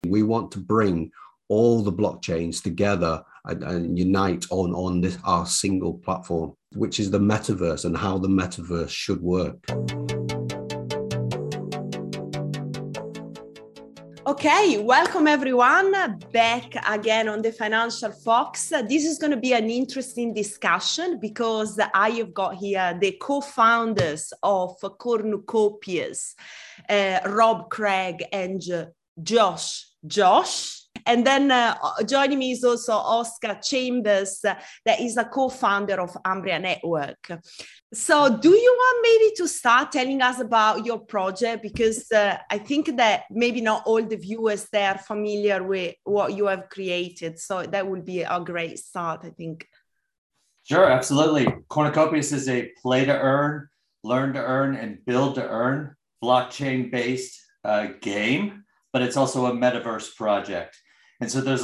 We want to bring all the blockchains together and unite on this our single platform, which is the metaverse and how the metaverse should work. Okay, welcome everyone back again on the Financial Fox. This is going to be an interesting discussion because I have got here the co-founders of Cornucopias, Rob, Craig, and Josh. And then joining me is also Oscar Chambers, that is a co-founder of Umbria Network. So do you want maybe to start telling us about your project? Because I think that maybe not all the viewers there are familiar with what you have created. So that would be a great start, I think. Sure, absolutely. Cornucopias is a play to earn, learn to earn, and build to earn blockchain-based game, but it's also a metaverse project. And so there's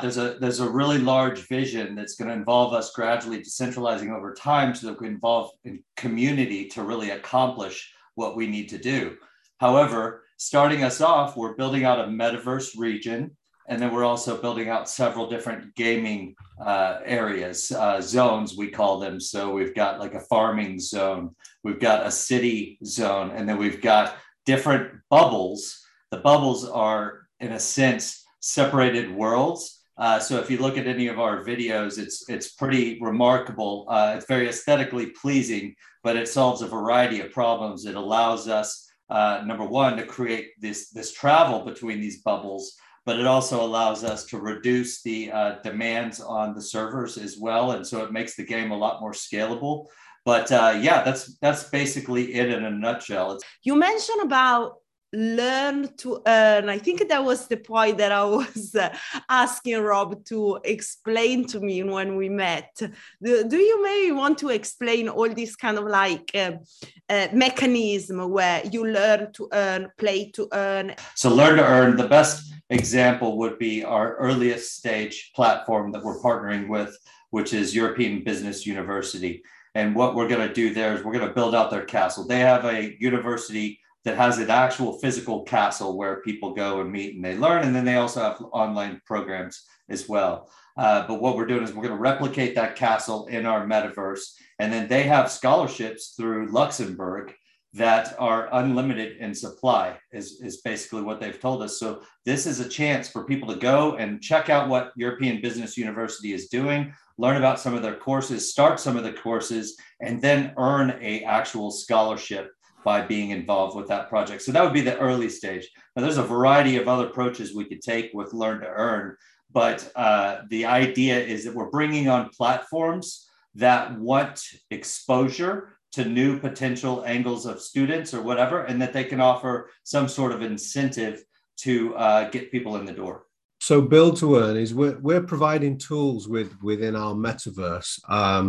a really large vision that's going to involve us gradually decentralizing over time so that we involve in community to really accomplish what we need to do. However, starting us off, we're building out a metaverse region, and then we're also building out several different gaming areas, zones, we call them. So we've got like a farming zone, we've got a city zone, and then we've got different bubbles. The bubbles are, in a sense, separated worlds. So if you look at any of our videos, it's pretty remarkable. It's very aesthetically pleasing, but it solves a variety of problems. It allows us, number one, to create this travel between these bubbles, but it also allows us to reduce the demands on the servers as well. And so it makes the game a lot more scalable. But yeah, that's basically it in a nutshell. You mentioned about learn to earn. I think that was the point that I was asking Rob to explain to me when we met. Do you maybe want to explain all this kind of like mechanism where you learn to earn, play to earn? So learn to earn, the best example would be our earliest stage platform that we're partnering with, which is European Business University. And what we're going to do there is we're going to build out their castle. They have a university that has an actual physical castle where people go and meet and they learn. And then they also have online programs as well. But what we're doing is we're going to replicate that castle in our metaverse. And then they have scholarships through Luxembourg that are unlimited in supply is basically what they've told us. So this is a chance for people to go and check out what European Business University is doing, learn about some of their courses, start some of the courses, and then earn an actual scholarship by being involved with that project. So that would be the early stage. Now there's a variety of other approaches we could take with learn to earn, but the idea is that we're bringing on platforms that want exposure to new potential angles of students or whatever, and that they can offer some sort of incentive to get people in the door. So build to earn is we're providing tools within our metaverse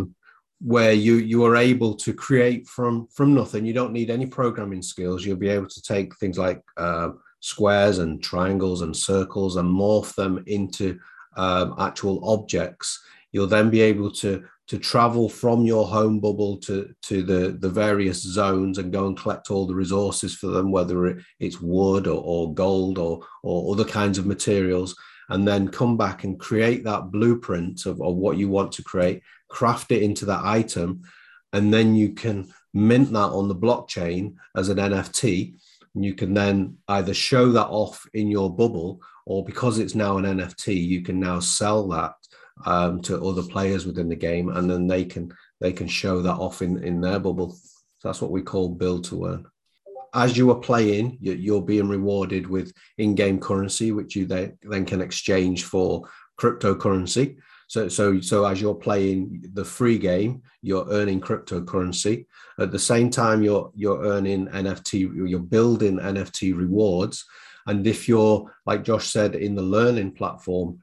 where you are able to create from nothing. You don't need any programming skills. You'll be able to take things like squares and triangles and circles and morph them into actual objects. You'll then be able to travel from your home bubble to the various zones and go and collect all the resources for them, whether it's wood or gold or other kinds of materials, and then come back and create that blueprint of what you want to create, craft it into that item, and then you can mint that on the blockchain as an NFT. And you can then either show that off in your bubble, or because it's now an NFT, you can now sell that to other players within the game, and then they can show that off in their bubble. So that's what we call build to earn. As you are playing, you're being rewarded with in-game currency, which you then can exchange for cryptocurrency. So as you're playing the free game, you're earning cryptocurrency. At the same time, you're earning NFT, you're building NFT rewards. And if you're, like Josh said, in the learning platform,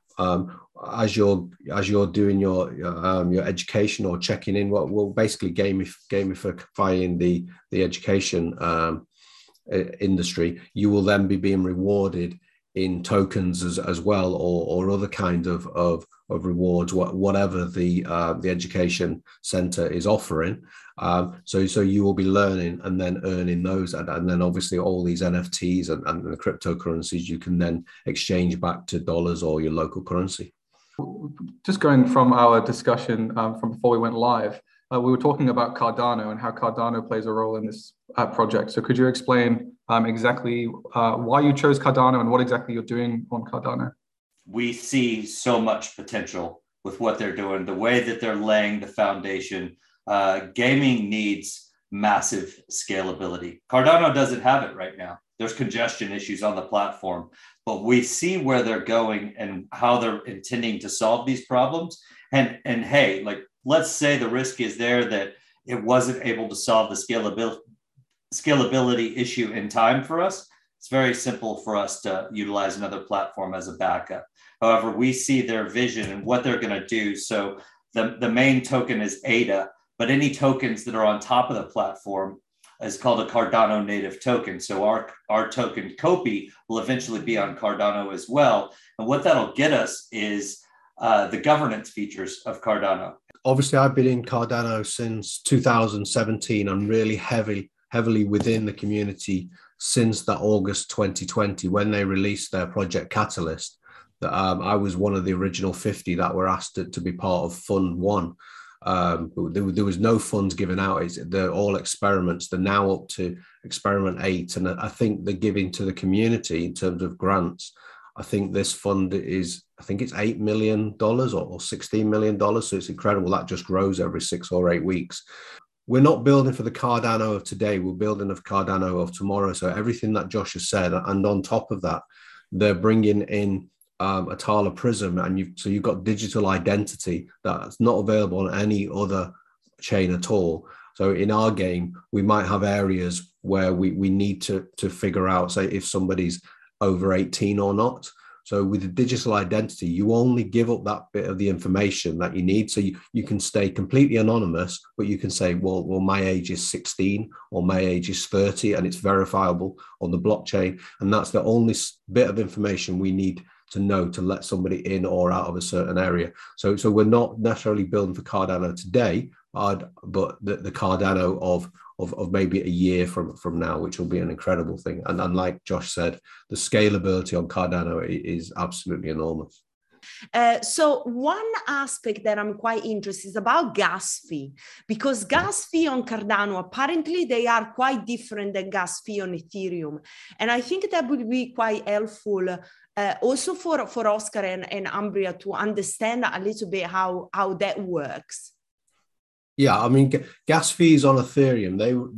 as you're doing your education or checking in, we'll basically gamifying the education industry, you will then be being rewarded in tokens as well, or other kind of rewards, whatever the education center is offering. So you will be learning and then earning those, and then obviously all these NFTs and the cryptocurrencies you can then exchange back to dollars or your local currency. Just going from our discussion from before we went live, we were talking about Cardano and how Cardano plays a role in this project. So could you explain exactly why you chose Cardano and what exactly you're doing on Cardano? We see so much potential with what they're doing, the way that they're laying the foundation. Gaming needs massive scalability. Cardano doesn't have it right now. There's congestion issues on the platform, but we see where they're going and how they're intending to solve these problems. And hey, like, let's say the risk is there that it wasn't able to solve the scalability issue in time for us. It's very simple for us to utilize another platform as a backup. However, we see their vision and what they're going to do. So the main token is ADA, but any tokens that are on top of the platform is called a Cardano native token. So our token Kopi will eventually be on Cardano as well. And what that'll get us is the governance features of Cardano. Obviously, I've been in Cardano since 2017. I'm really heavily within the community since that August 2020 when they released their Project Catalyst. That I was one of the original 50 that were asked to be part of Fund 1. There was no funds given out. They're all experiments. They're now up to experiment 8. And I think they're giving to the community in terms of grants. I think this fund is, I think it's $8 million or $16 million. So it's incredible. That just grows every 6 or 8 weeks. We're not building for the Cardano of today. We're building of Cardano of tomorrow. So everything that Josh has said, and on top of that, they're bringing in a Tala Prism, and you've got digital identity that's not available on any other chain at all. So in our game, we might have areas where we need to figure out, say, if somebody's over 18 or not. So with the digital identity, you only give up that bit of the information that you need. So you can stay completely anonymous, but you can say, well, my age is 16 or my age is 30, and it's verifiable on the blockchain. And that's the only bit of information we need to know to let somebody in or out of a certain area. So we're not necessarily building for Cardano today, but the Cardano of maybe a year from now, which will be an incredible thing. And like Josh said, the scalability on Cardano is absolutely enormous. So one aspect that I'm quite interested is about gas fee, because gas fee on Cardano, apparently they are quite different than gas fee on Ethereum. And I think that would be quite helpful also for Oscar and Ambria to understand a little bit how that works. Yeah, I mean, gas fees on Ethereum,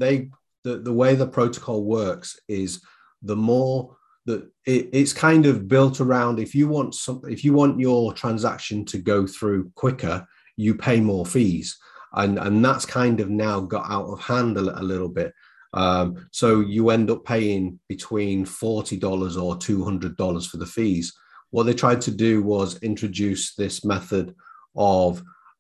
the way the protocol works is the more that it's kind of built around, if you want your transaction to go through quicker, you pay more fees. And that's kind of now got out of hand a little bit. So you end up paying between $40 or $200 for the fees. What they tried to do was introduce this method of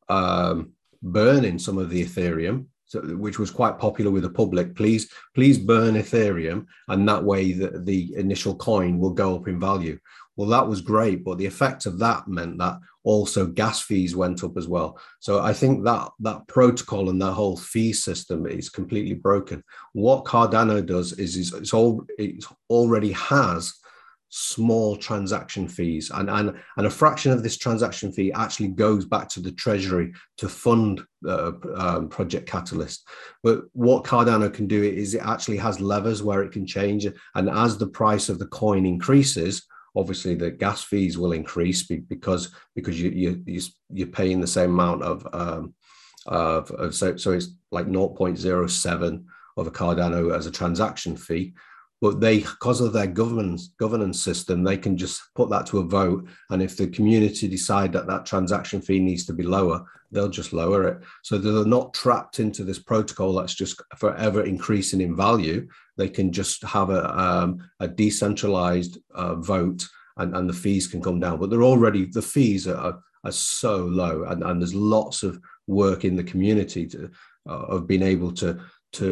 burning some of the Ethereum, which was quite popular with the public. Please burn Ethereum, and that way the initial coin will go up in value. Well, that was great, but the effect of that meant that also gas fees went up as well. So I think that protocol and that whole fee system is completely broken. What Cardano does is it already has small transaction fees, and a fraction of this transaction fee actually goes back to the treasury to fund Project Catalyst. But what Cardano can do is it actually has levers where it can change, and as the price of the coin increases, obviously the gas fees will increase because you're paying the same amount of so it's like 0.07 of a Cardano as a transaction fee. But because of their governance system, they can just put that to a vote. And if the community decide that transaction fee needs to be lower, they'll just lower it. So they're not trapped into this protocol that's just forever increasing in value. They can just have a decentralized vote, and the fees can come down. But the fees are so low, and there's lots of work in the community of being able to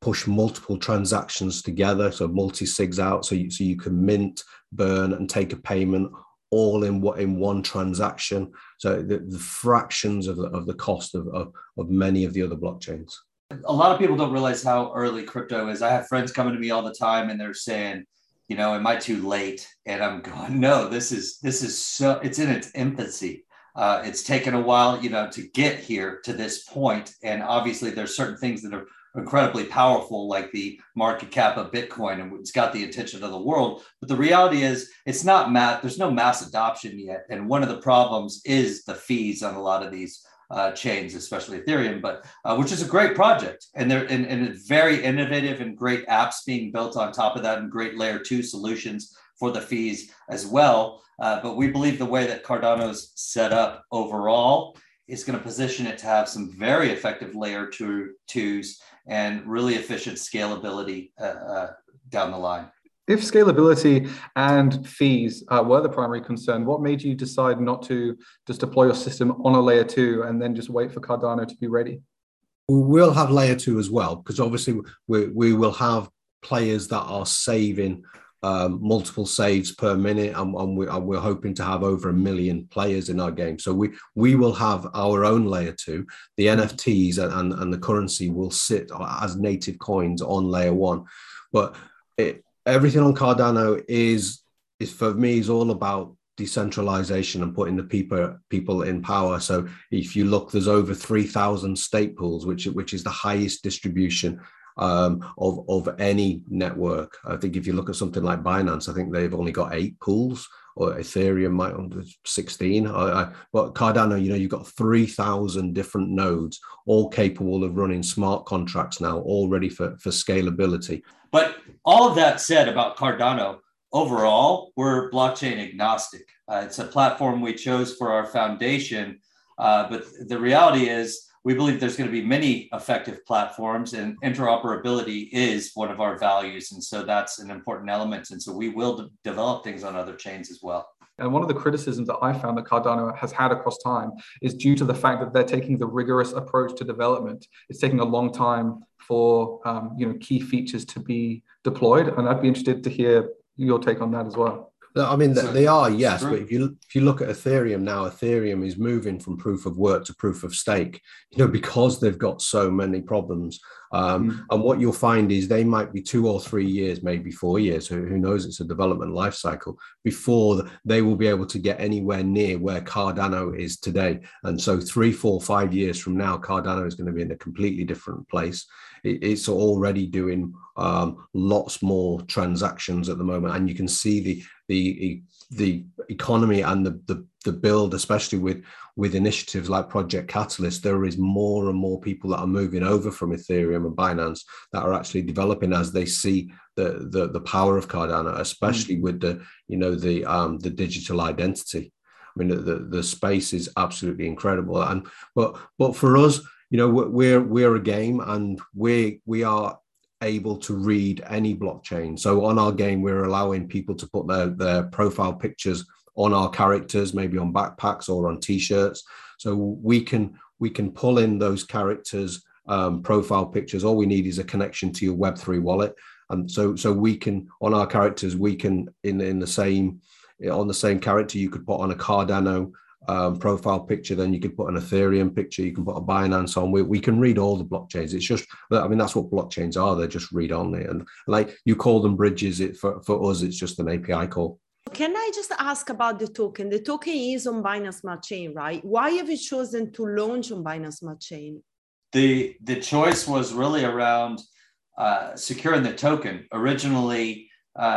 push multiple transactions together, so multi-sigs out, so you can mint, burn, and take a payment all in one transaction. So the fractions of the cost of many of the other blockchains. A lot of people don't realize how early crypto is. I have friends coming to me all the time and they're saying, am I too late? And I'm going, no, this is so, it's in its infancy. It's taken a while, to get here to this point. And obviously there's certain things that are incredibly powerful, like the market cap of Bitcoin, and it's got the attention of the world. But the reality is it's not there's no mass adoption yet. And one of the problems is the fees on a lot of these chains, especially Ethereum, but which is a great project. And it's very innovative and great apps being built on top of that and great layer 2 solutions for the fees as well. But we believe the way that Cardano's set up overall is going to position it to have some very effective layer 2s and really efficient scalability down the line. If scalability and fees were the primary concern, what made you decide not to just deploy your system on a layer 2 and then just wait for Cardano to be ready? We'll have layer 2 as well, because obviously we will have players that are saving multiple saves per minute, and we're hoping to have over 1 million players in our game. So we will have our own layer 2. The NFTs and the currency will sit as native coins on layer 1. But everything on Cardano is for me is all about decentralization and putting the people in power. So if you look, there's over 3,000 stake pools, which is the highest distribution of any network. I think if you look at something like Binance, I think they've only got 8 pools, or Ethereum might have 16. But Cardano, you've got 3,000 different nodes, all capable of running smart contracts now, all ready for scalability. But all of that said about Cardano, overall, we're blockchain agnostic. It's a platform we chose for our foundation, but the reality is, we believe there's going to be many effective platforms, and interoperability is one of our values. And so that's an important element. And so we will develop things on other chains as well. And one of the criticisms that I found that Cardano has had across time is due to the fact that they're taking the rigorous approach to development. It's taking a long time for key features to be deployed. And I'd be interested to hear your take on that as well. I mean, they are, yes, but if you look at Ethereum now, Ethereum is moving from proof of work to proof of stake, because they've got so many problems. And what you'll find is they might be 2 or 3 years, maybe 4 years, who knows, it's a development life cycle, before they will be able to get anywhere near where Cardano is today. And so 3, 4, 5 years from now, Cardano is going to be in a completely different place. It's already doing lots more transactions at the moment, and you can see the economy and the build, especially with initiatives like Project Catalyst. There is more and more people that are moving over from Ethereum and Binance that are actually developing as they see the power of Cardano, especially with the digital identity. I mean, the space is absolutely incredible. And but for us, we're a game, and we are able to read any blockchain. So on our game, we're allowing people to put their profile pictures on our characters, maybe on backpacks or on t-shirts. So we can pull in those characters, profile pictures. All we need is a connection to your Web3 wallet. And so we can, on our characters, we can on the same character, you could put on a Cardano profile picture, then you could put an Ethereum picture, you can put a Binance on. We can read all the blockchains. It's just, I mean, that's what blockchains are. They're just read only. And like you call them bridges, for us, it's just an API call. Can I just ask about the token? The token is on Binance Smart Chain, right? Why have you chosen to launch on Binance Smart Chain? The choice was really around securing the token. Originally,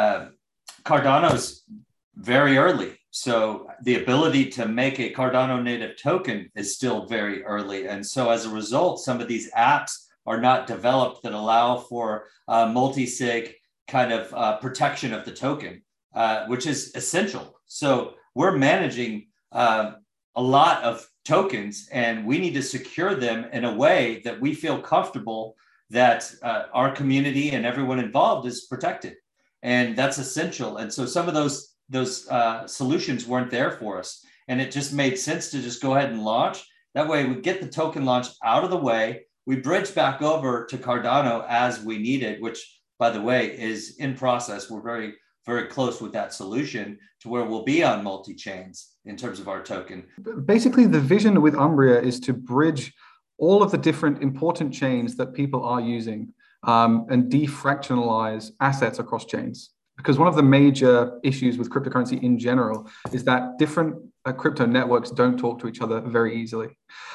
Cardano's very early. So the ability to make a Cardano native token is still very early. And so as a result, some of these apps are not developed that allow for multi-sig kind of protection of the token, which is essential. So we're managing a lot of tokens, and we need to secure them in a way that we feel comfortable that our community and everyone involved is protected. And that's essential. And so some of those solutions weren't there for us. And it just made sense to just go ahead and launch. That way we get the token launch out of the way. we bridge back over to Cardano as we need it, which, by the way, is in process. We're very, very close with that solution to where we'll be on multi-chains in terms of our token. Basically, the vision with Umbria is to bridge all of the different important chains that people are using and defractionalize assets across chains. Because one of the major issues with cryptocurrency in general is that different crypto networks don't talk to each other very easily.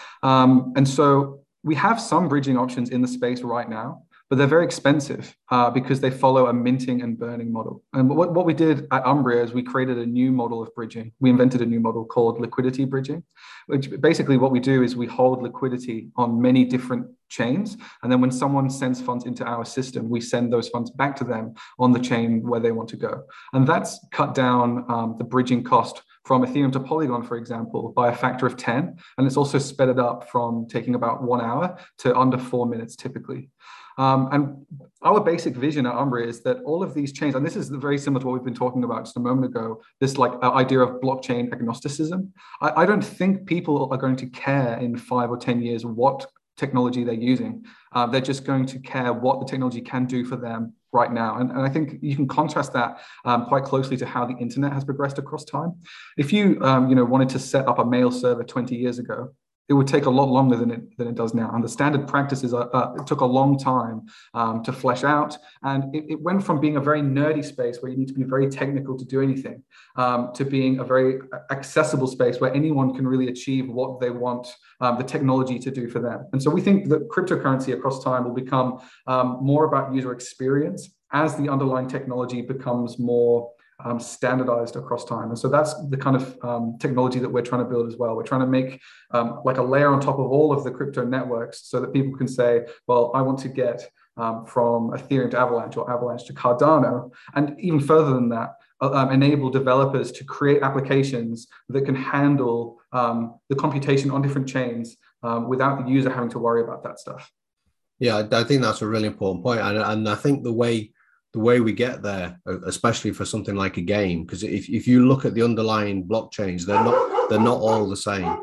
And so we have some bridging options in the space right now, but they're very expensive because they follow a minting and burning model. And what we did at Umbria is we created a new model of bridging. We invented a new model called liquidity bridging, which basically what we do is we hold liquidity on many different chains. And then when someone sends funds into our system, we send those funds back to them on the chain where they want to go. And that's cut down the bridging cost from Ethereum to Polygon, for example, by a factor of 10. And it's also sped it up from taking about 1 hour to under 4 minutes typically. And our basic vision at Umbria is that all of these chains, and this is very similar to what we've been talking about just a moment ago, this like idea of blockchain agnosticism. I don't think people are going to care in 5 or 10 years what technology they're using. They're just going to care what the technology can do for them right now. And I think you can contrast that quite closely to how the internet has progressed across time. If you wanted to set up a mail server 20 years ago, it would take a lot longer than it does now. And the standard practices, it took a long time to flesh out. And it went from being a very nerdy space where you need to be very technical to do anything to being a very accessible space where anyone can really achieve what they want the technology to do for them. And so we think that cryptocurrency across time will become more about user experience as the underlying technology becomes more standardized across time. And so that's the kind of technology that we're trying to build as well. We're trying to make like a layer on top of all of the crypto networks so that people can say, well, I want to get from Ethereum to Avalanche or Avalanche to Cardano. And even further than that, enable developers to create applications that can handle the computation on different chains without the user having to worry about that stuff. Yeah, I think that's a really important point. And I think the way we get there, especially for something like a game, because if you look at the underlying blockchains, they're not all the same.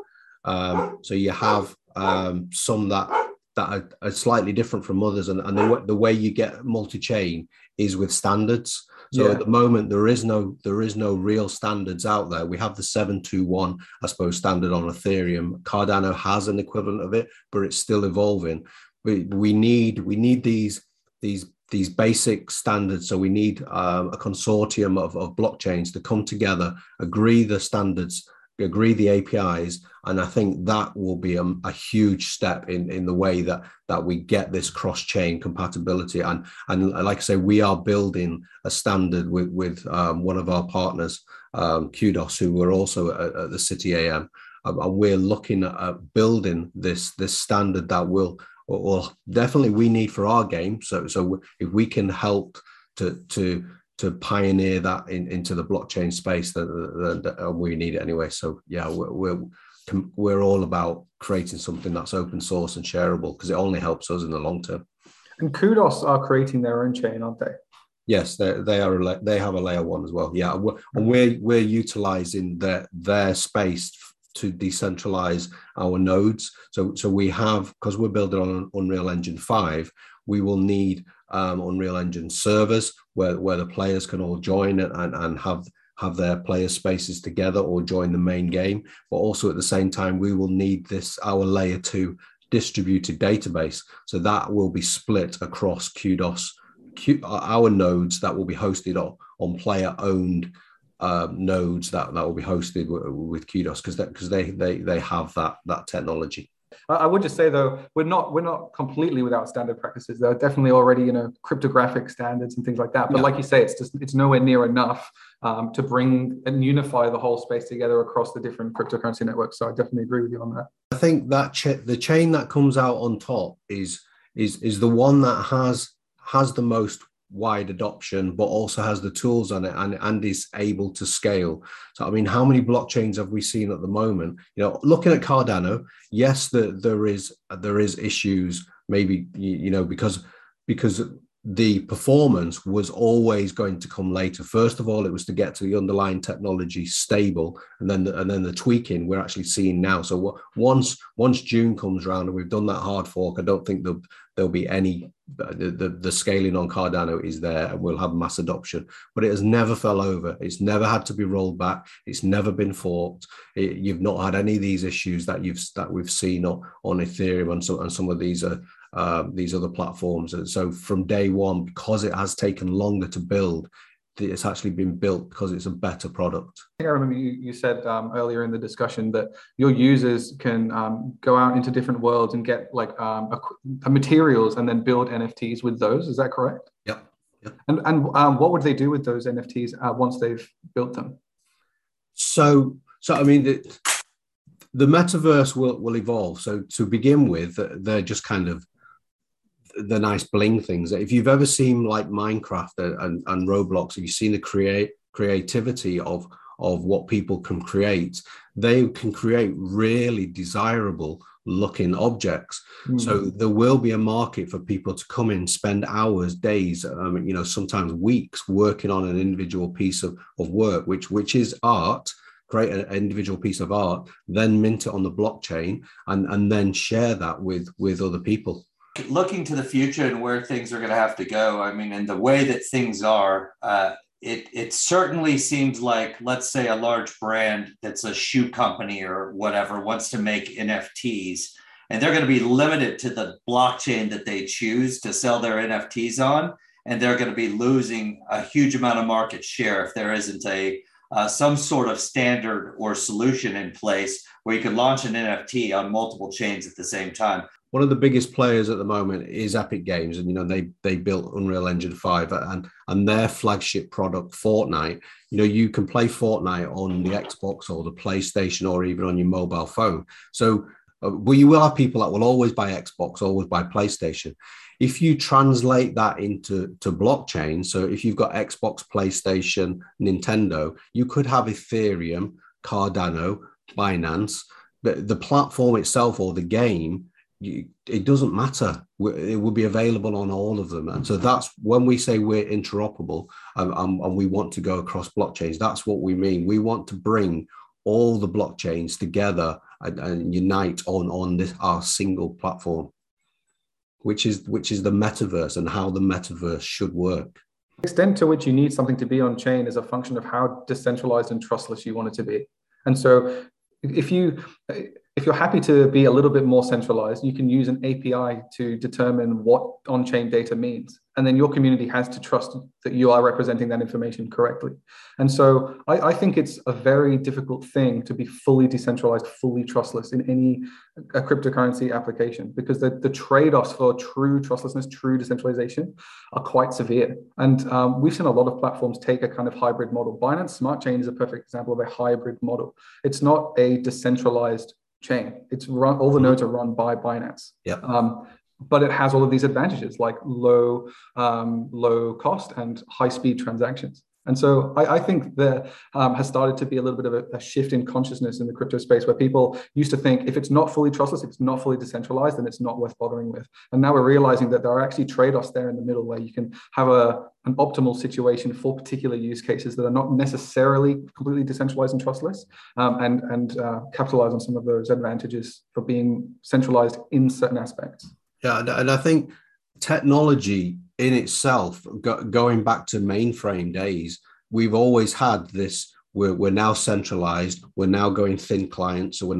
So you have some that are slightly different from others, and the way you get multi-chain is with standards. So at the moment there is no real standards out there. We have the 721, I suppose, standard on Ethereum. Cardano has an equivalent of it, but it's still evolving. We need these basic standards. So we need a consortium of blockchains to come together, agree the standards, agree the APIs, and I think that will be a huge step in the way that we get this cross-chain compatibility. And like I say, we are building a standard with one of our partners, Kudos, who are also at the City AM, and we're looking at building this standard that will definitely we need for our game. So if we can help to pioneer that into the blockchain space, then we need it anyway. So yeah, we're all about creating something that's open source and shareable, because it only helps us in the long term. And Kudos are creating their own chain, aren't they? Yes, they have a layer one as well. Yeah, and we're utilizing their space to decentralize our nodes. So we have, because we're building on Unreal Engine 5, we will need Unreal Engine servers where the players can all join and have their player spaces together or join the main game. But also at the same time, we will need our layer 2 distributed database. So that will be split across Kudos, our nodes that will be hosted on player owned nodes that will be hosted with Kudos, because they have that technology. I would just say though, we're not completely without standard practices. There are definitely already cryptographic standards and things like that. But like you say, it's nowhere near enough to bring and unify the whole space together across the different cryptocurrency networks. So I definitely agree with you on that. I think that the chain that comes out on top is the one that has the most wide adoption, but also has the tools on it and is able to scale. So, I mean, how many blockchains have we seen at the moment? Looking at Cardano, yes, there is issues, maybe, because the performance was always going to come later. First of all, it was to get to the underlying technology stable, and then the tweaking we're actually seeing now. So once June comes around and we've done that hard fork, I don't think there'll be any the scaling on Cardano is there, and we'll have mass adoption. But it has never fell over. It's never had to be rolled back. It's never been forked. You've not had any of these issues that we've seen on Ethereum and some of these other platforms. And so from day one, because it has taken longer to build, it's actually been built because it's a better product. I think I remember you said earlier in the discussion that your users can go out into different worlds and get like materials and then build NFTs with those. Is that correct? Yep. And what would they do with those NFTs once they've built them? So I mean, the metaverse will evolve. So to begin with, they're just kind of the nice bling things. If you've ever seen like Minecraft and Roblox, if you've seen the creativity of what people can create, they can create really desirable looking objects. So there will be a market for people to come in, spend hours, days, sometimes weeks working on an individual piece of work, which is art. Create an individual piece of art, then mint it on the blockchain, and then share that with other people. Looking to the future and where things are going to have to go, I mean, in the way that things are, it certainly seems like, let's say, a large brand that's a shoe company or whatever wants to make NFTs, and they're going to be limited to the blockchain that they choose to sell their NFTs on, and they're going to be losing a huge amount of market share if there isn't some sort of standard or solution in place where you can launch an NFT on multiple chains at the same time. One of the biggest players at the moment is Epic Games, and they built Unreal Engine 5 and their flagship product, Fortnite. You can play Fortnite on the Xbox or the PlayStation or even on your mobile phone. So you will have people that will always buy Xbox, always buy PlayStation. If you translate that into blockchain, so if you've got Xbox, PlayStation, Nintendo, you could have Ethereum, Cardano, Binance, but the platform itself or the game, it doesn't matter. It will be available on all of them. And so that's when we say we're interoperable and we want to go across blockchains, that's what we mean. We want to bring all the blockchains together and unite on this our single platform, which is the metaverse and how the metaverse should work. The extent to which you need something to be on chain is a function of how decentralized and trustless you want it to be. And so if you're happy to be a little bit more centralized, you can use an API to determine what on-chain data means. And then your community has to trust that you are representing that information correctly. And so I think it's a very difficult thing to be fully decentralized, fully trustless in any cryptocurrency application, because the trade-offs for true trustlessness, true decentralization are quite severe. And we've seen a lot of platforms take a kind of hybrid model. Binance Smart Chain is a perfect example of a hybrid model. It's not a decentralized chain. It's run, all the nodes are run by Binance. Yeah. But it has all of these advantages like low cost and high speed transactions. And so I think there has started to be a little bit of a shift in consciousness in the crypto space, where people used to think if it's not fully trustless, if it's not fully decentralized, then it's not worth bothering with. And now we're realizing that there are actually trade-offs there in the middle where you can have an optimal situation for particular use cases that are not necessarily completely decentralized and trustless, and capitalize on some of those advantages for being centralized in certain aspects. Yeah, and I think technology in itself, going back to mainframe days, we've always had this. We're now centralized. We're now going thin clients. So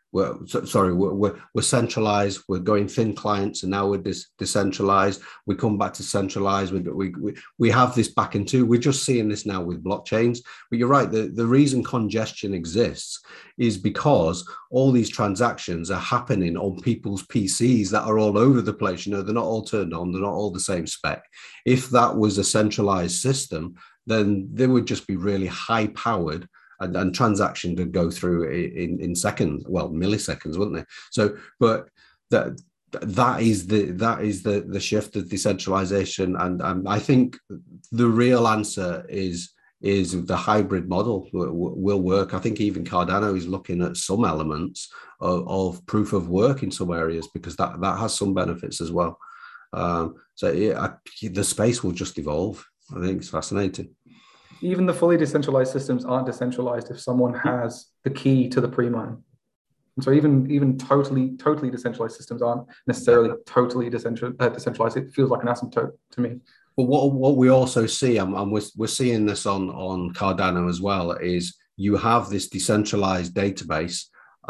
we're centralized. We're going thin clients, and now we're decentralized. We come back to centralized. We have this back and two. We're just seeing this now with blockchains. But you're right. The reason congestion exists is because all these transactions are happening on people's PCs that are all over the place. They're not all turned on. They're not all the same spec. If that was a centralized system, then they would just be really high powered. And transactions would go through in seconds, well, milliseconds, wouldn't they? So, but that is the shift of decentralization, and I think the real answer is the hybrid model will work. I think even Cardano is looking at some elements of proof of work in some areas, because that has some benefits as well. The space will just evolve. I think it's fascinating. Even the fully decentralized systems aren't decentralized if someone has the key to the pre-mine. And so even totally decentralized systems aren't necessarily totally decentralized. It feels like an asymptote to me. But what we also see, and we're seeing this on Cardano as well, is you have this decentralized database,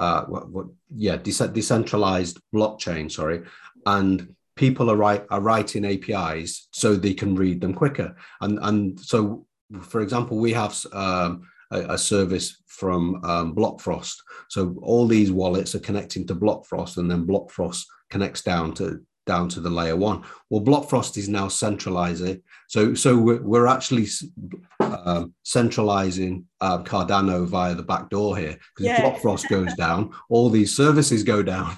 decentralized blockchain, sorry, and people are writing APIs so they can read them quicker. And so, for example, we have a service from Blockfrost. So all these wallets are connecting to Blockfrost, and then Blockfrost connects down to the layer one. Well, Blockfrost is now centralizing. So we're actually centralizing Cardano via the back door here, because if Blockfrost goes down, all these services go down.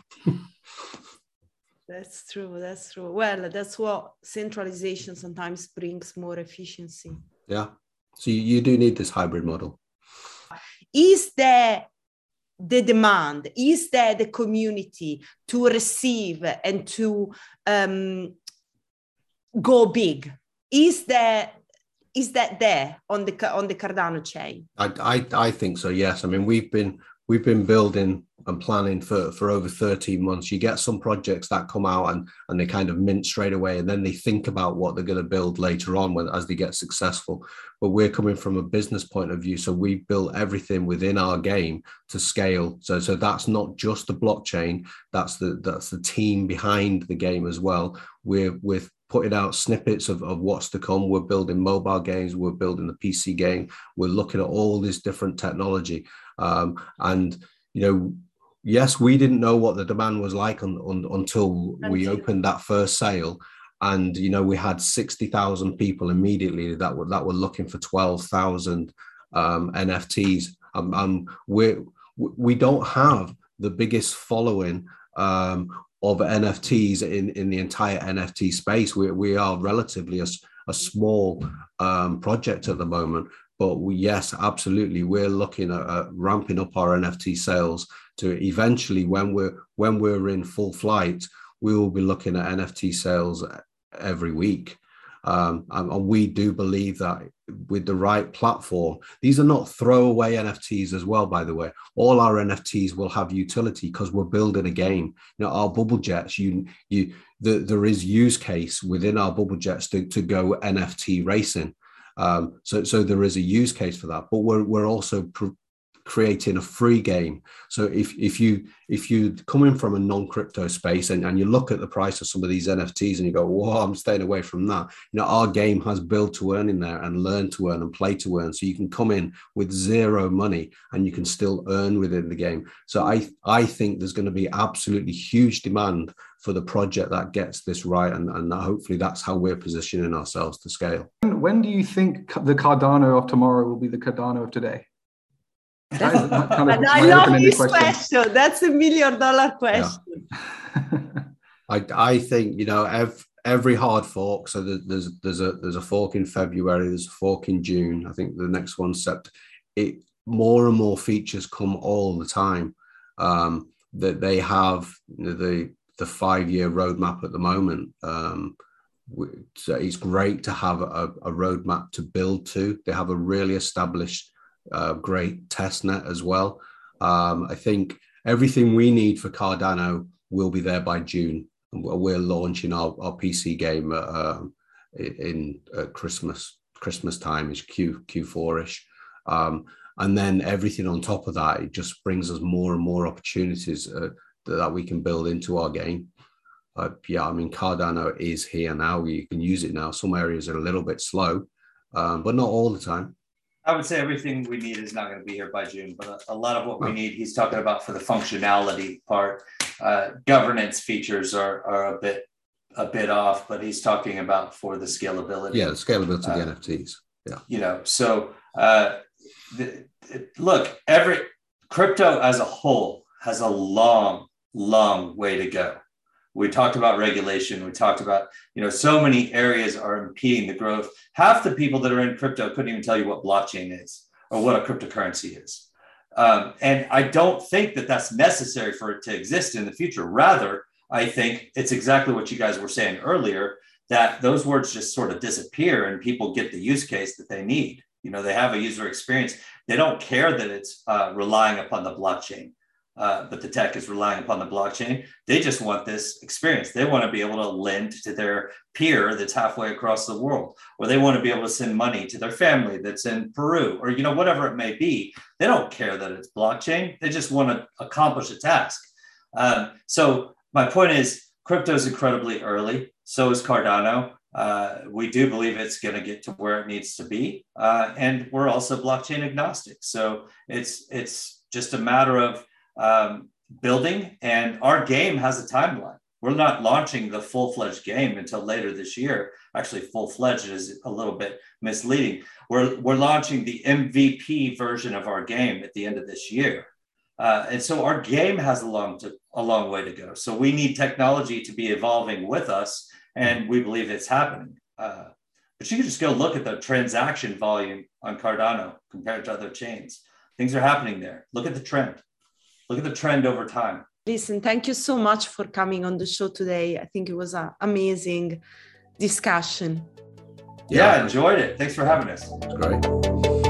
That's true. Well, that's what centralization sometimes brings, more efficiency. Yeah. So you do need this hybrid model. Is there the demand? Is there the community to receive and to go big? Is that there on the Cardano chain? I think so. Yes. I mean, we've been building and planning for over 13 months. You get some projects that come out and they kind of mint straight away, and then they think about what they're going to build later on as they get successful. But we're coming from a business point of view, so we've built everything within our game to scale. So that's not just the blockchain, that's the team behind the game as well. We're putting out snippets of what's to come. We're building mobile games, we're building the PC game, we're looking at all this different technology. And yes, we didn't know what the demand was like until we opened that first sale, and we had 60,000 people immediately that were looking for 12,000 NFTs. We don't have the biggest following of NFTs in the entire NFT space. We are relatively a small project at the moment. But yes, absolutely, we're looking at ramping up our NFT sales to eventually, when we're in full flight, we will be looking at NFT sales every week. And we do believe that with the right platform, these are not throwaway NFTs as well, by the way. All our NFTs will have utility because we're building a game. Our bubble jets, there is use case within our bubble jets to go NFT racing. So there is a use case for that, but we're also creating a free game. So if you come in from a non-crypto space and you look at the price of some of these NFTs and you go, whoa, I'm staying away from that. Our game has build to earn in there and learn to earn and play to earn. So you can come in with zero money and you can still earn within the game. So I think there's going to be absolutely huge demand for the project that gets this right, and hopefully that's how we're positioning ourselves to scale. When do you think the Cardano of tomorrow will be the Cardano of today? I love this question. That's $1 million question. Yeah. I think every hard fork. So there's a fork in February. There's a fork in June. I think the next one's September. More and more features come all the time. That they have the 5-year roadmap at the moment. So it's great to have a roadmap to build to. They have a really established, great test net as well. I think everything we need for Cardano will be there by June. We're launching our PC game in Christmas time, is Q4-ish. And then everything on top of that, it just brings us more and more opportunities that we can build into our game. Cardano is here now. You can use it now. Some areas are a little bit slow, but not all the time. I would say everything we need is not going to be here by June, but a lot of what we need, he's talking about for the functionality part. Governance features are a bit off, but he's talking about for the scalability. Yeah, the scalability of the NFTs. Yeah. Look, every crypto as a whole has a long way to go. We talked about regulation. We talked about, so many areas are impeding the growth. Half the people that are in crypto couldn't even tell you what blockchain is or what a cryptocurrency is. And I don't think that that's necessary for it to exist in the future. Rather, I think it's exactly what you guys were saying earlier, that those words just sort of disappear and people get the use case that they need. They have a user experience. They don't care that it's relying upon the blockchain, but the tech is relying upon the blockchain. They just want this experience. They want to be able to lend to their peer that's halfway across the world, or they want to be able to send money to their family that's in Peru, or whatever it may be. They don't care that it's blockchain. They just want to accomplish a task. So my point is, crypto is incredibly early. So is Cardano. We do believe it's going to get to where it needs to be, and we're also blockchain agnostic. So it's just a matter of building, and our game has a timeline. We're not launching the full-fledged game until later this year. Actually, full-fledged is a little bit misleading. We're launching the MVP version of our game at the end of this year. And so our game has a long way to go. So we need technology to be evolving with us, and we believe it's happening. But you can just go look at the transaction volume on Cardano compared to other chains. Things are happening there. Look at the trend. Look at the trend over time. Listen, thank you so much for coming on the show today. I think it was an amazing discussion. Yeah, enjoyed it. Thanks for having us. Great.